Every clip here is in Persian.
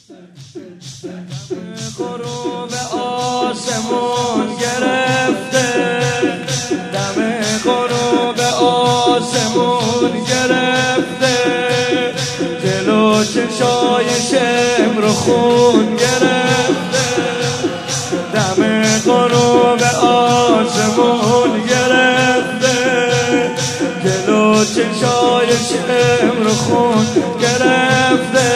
غروب آسمون گرفته، دم غروب آسمون گرفته، جلو چشای شمر و خون گرفته، دم غروب آسمون گرفته، جلو چشای شمر و خون گرفته.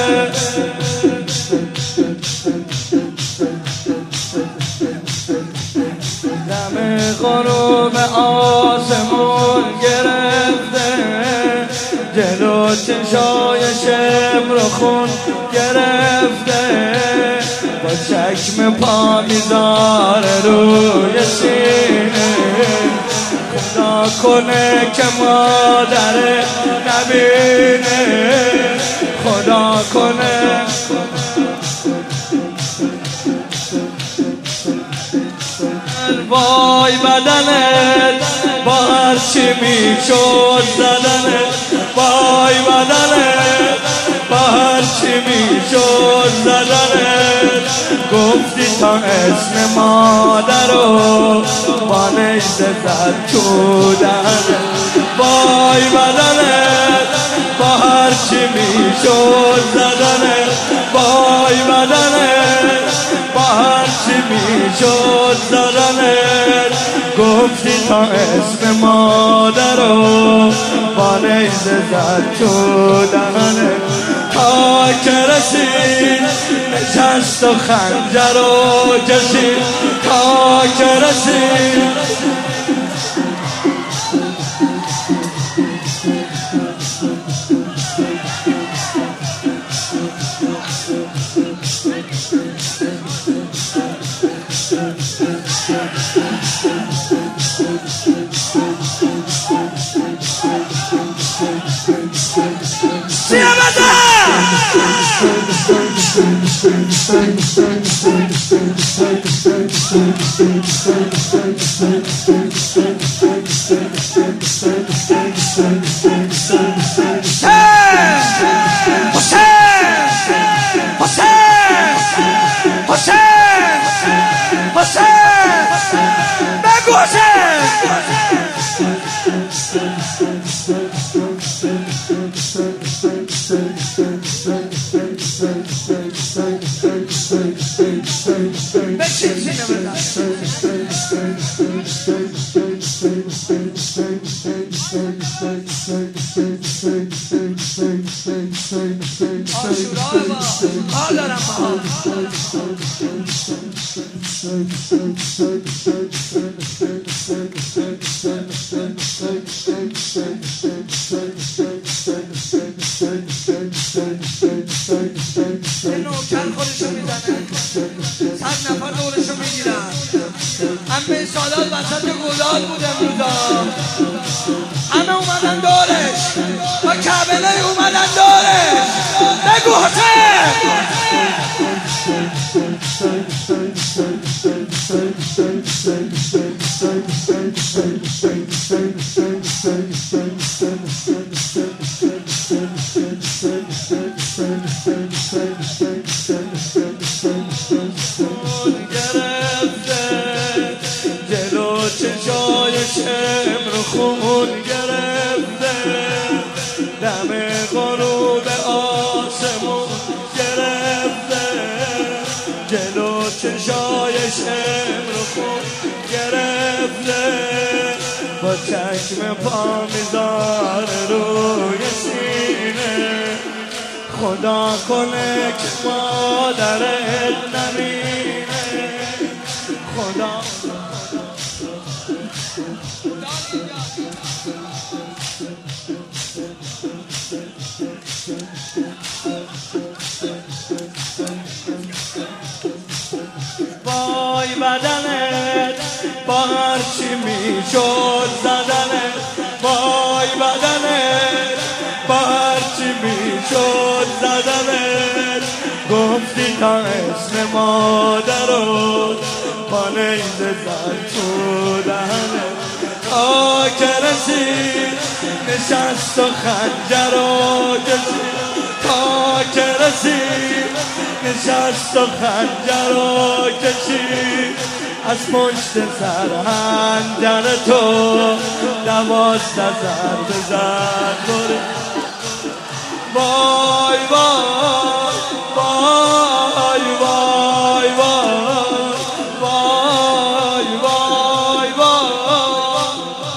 غروب آسمون گرفته، جلو چشای شمر و خون گرفته، با چشم پا میذاره روی سینه، خدا کنه که مادر نبینه، خدا کنه. وای بدنت با هر چی میشد زدنت، وای بدنت با هر چی میشد زدنت، گفتی تا اسم مادر رو با نیزه زد تو دهنت، وای بدنت با هر چی میشد زدنت، وای بدنت با هر چی میشد زدنت، گفتی تا اسم مادر رو با نیزه زد تو دهنت، تا که رسید نشست و خنجر رو کشید، تا که رسید نوکر خودشو میزنه، 100 نفر دورشو میگیرن. همه سالات وسط گلال بود امروزا، همه اومدن دورش، با کبلای اومدن دورش. بگو حسین جلو چشای شمر خون گرفته، دم غروب آسمون گرفته، جلو چشای شمر خون گرفته، با چشم پا میذاره روی سینه، خدا کنه که مادرت نبینه، خدا وای بدنت با هر چی میشد زدنت، وای بدنت با هر چی میشد زدنت، گفتی تا اسم مادر رو با نیزه زد تو دهنت، تا که رسید نشست و خنجر رو کشید، تا که رسید نشست و خنجر رو کشید از پشت سر خنجر تو 12 ضربه زد وای وای وای وای وای وای وای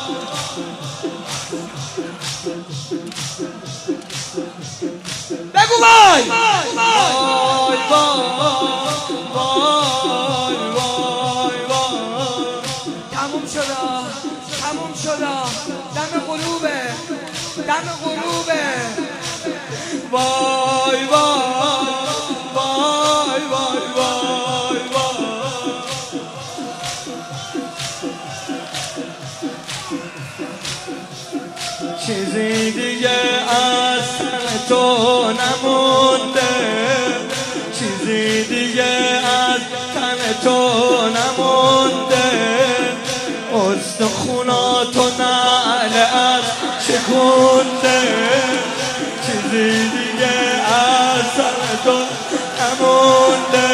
بگو وای وای وای وای وای تموم شده دم غروبه وای وای وای وای وای وای چیزی دیگه از تن تو نمونده چیزی دیگه از تن تو نمونده استخوناتو نعل از شکونده چیزی دیگه از تن تو نمونده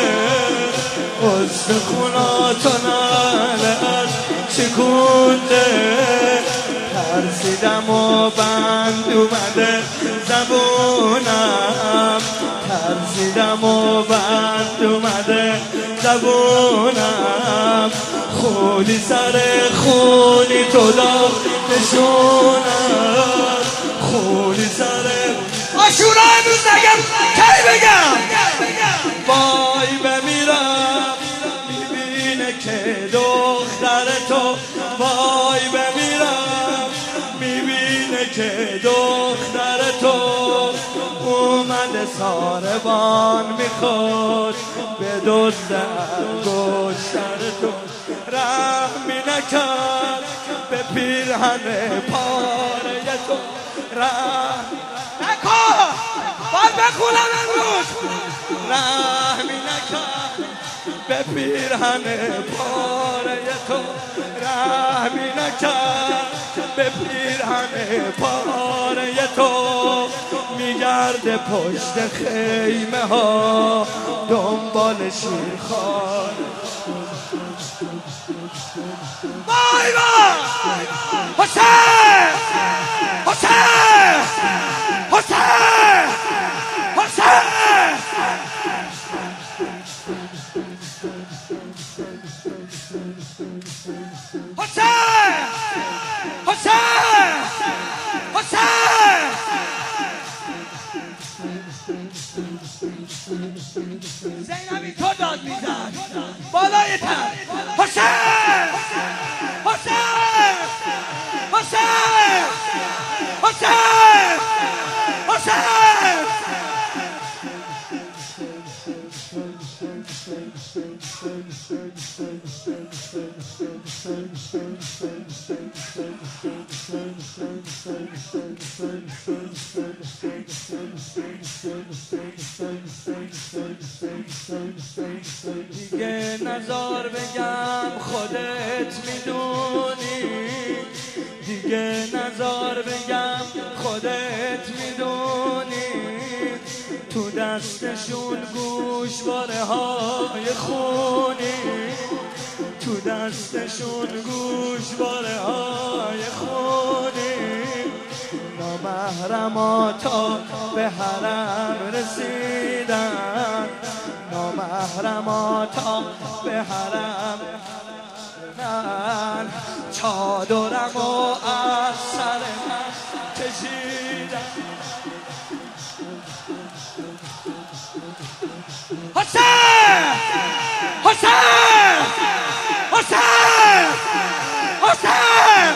استخوناتو نعل از شکونده ترسیدم و بند اومده زبونم ترسیدم و بند اومده زبونم خونی سر خونی تو دار نشونم خونی سر آشورا امروز نگم کی بگم وای بمیرم میبینه که دختر تو وای بمیرم میبینه که دختر تو اومده ساربان میخواد به دزد انگشتر تو رحمی نکرد به پیرهن پاره تو رحم نکن باید بخونم امروز رحمی نکرد به پیرهن پاره تو رحمی نکرد به پیرهن پاره تو میگرده پشت خیمه ها دنبال شیرخوار وای وای حسین حسین حسین حسین حسین حسین زینبی تو داد میزد بالای تن حسین حسین حسین حسین حسین دیگه نزار بگم خودت میدونی دیگه نزار بگم خودت میدونی تو دستشون گوشواره های خونی تو دستشون گوشواره های خونی نامحرماتا به حرم رسیدن نامحرماتا به حرم من چادرم و از سر من کشیدن حسین حسین حسین حسین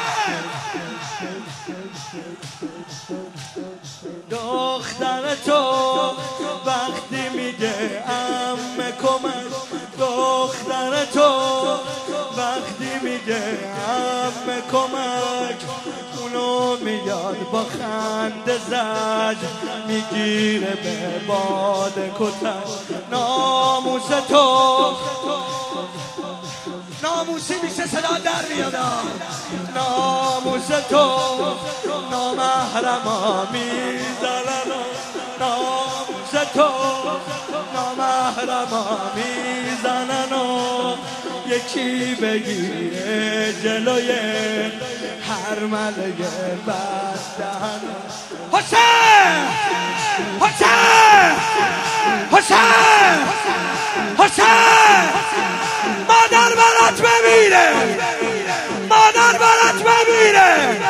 دختر تو وقتی میگه عمه کمک دختر تو وقتی میگه عمه کمک اونو میاد با خنده زد میگیره به باد کتک ناموس تو ناموسی میشه صدا در میاد ناموس تو نامحرما میزنن ناموس تو نامحرما میزنن و یکی بگیره جلوی هر ملک بددهن حسین حسین حسین حسین مادر برات بمیره مادر برات بمیره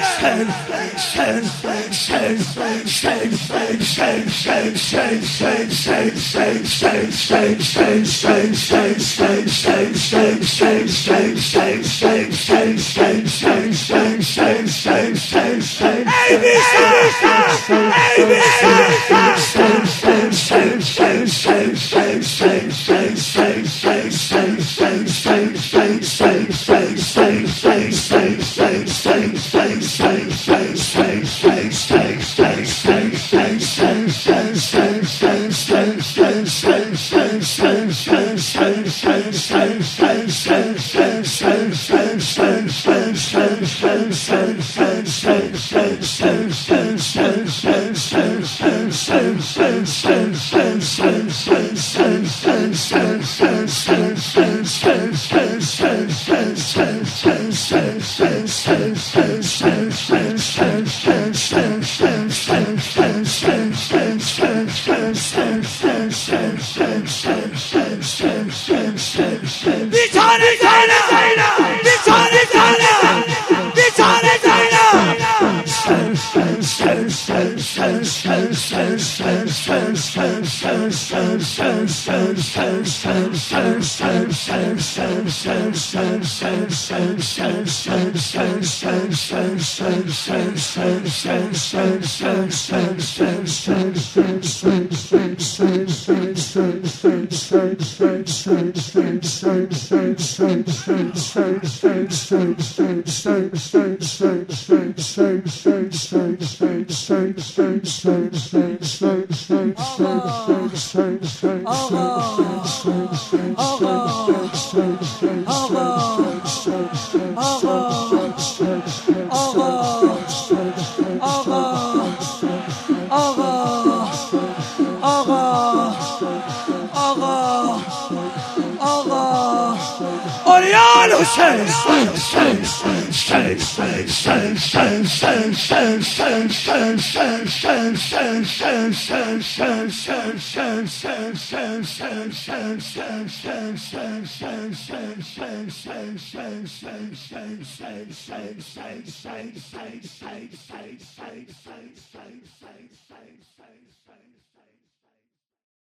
آریان حسین